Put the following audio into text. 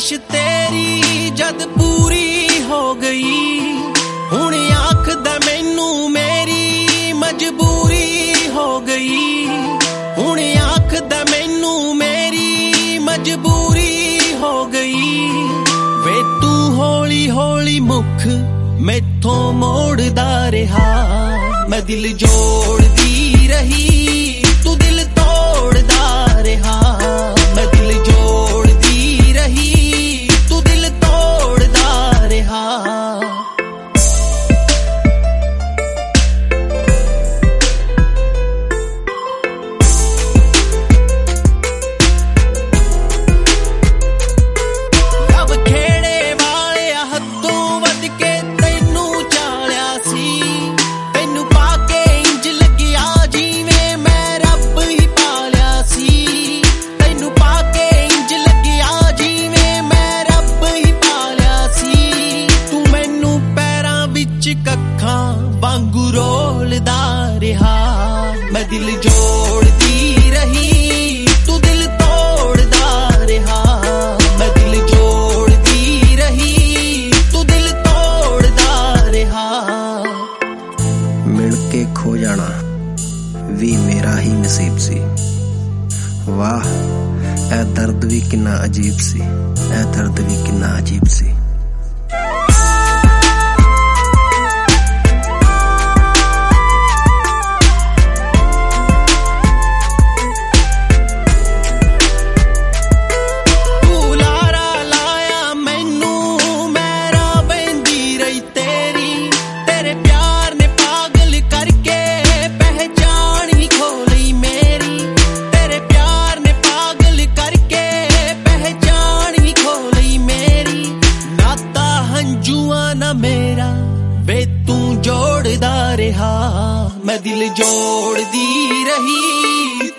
ख्वाहिश तेरी जद पूरी हो गई, हुण आखदा मैनू मेरी मजबूरी हो गई, हुण आखदा मैनू मेरी मजबूरी हो गई। वे तू हौली हौली मुख मैथों मोड़दा रहा, मैं दिल जोड़दी रही तू दिल तोड़दा रहा, मैं दिल जोड़दी रही तू दिल तोड़दा रहा। वांगू रोलदा रहा, मैं दिल जोड़दी रही तू दिल तोड़दा रहा, मैं दिल जोड़दी रही तू दिल तोड़दा रहा। मिल के खो जाना भी मेरा ही नसीब सी, वाह ऐ दर्द भी किन्ना अजीब सी, ऐ दर्द भी किन्ना अजीब सी। मेरा वे तू जोड़दा रहा, मैं दिल जोड़दी रही